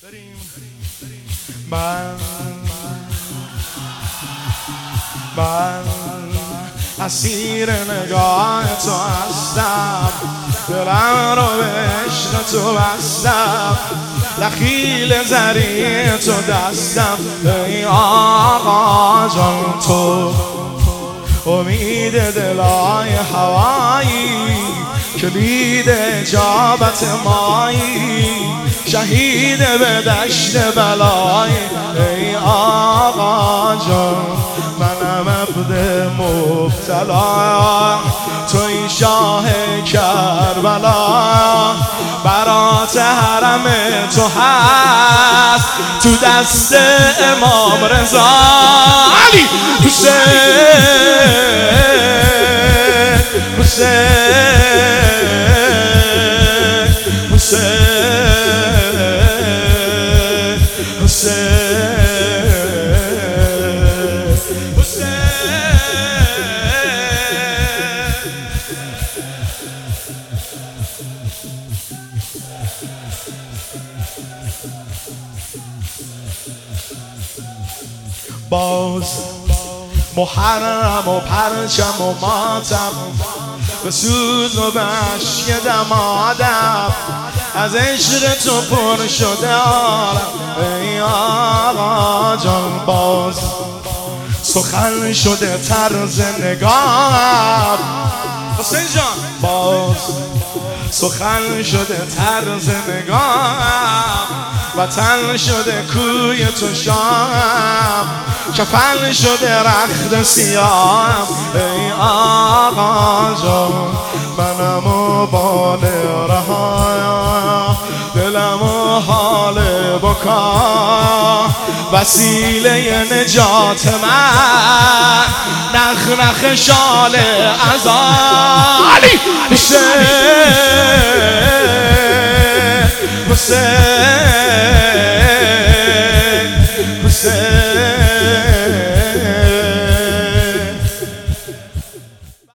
من اسیر نگاه تو هستم، دلم رو به عشق تو بستم، دخیل زری تو دستم. ای آقا جان تو امید دلای هوایی، کلید اجابت مایی، شهید به دشت بلای. ای آقا جان منم عبد مبتلا، توی شاه کربلا، برات حرم تو هست تو دست امام رضا علی حسین باز محرم و پرچم و ماتم، به سوز و به اشک دمادم، از عشق تو پر شده عالم. ای آقا جان باز سخن شده طرز نگاهم، حسین جان باز سخن شده طرز نگاهم، وطن شده کوی تو شام، کفن شده رخت سیاهم. ای آقا جان منم و بال رها، دلم و حال بکا، وسیله نجات من نخ نخ شال عزا علی حسین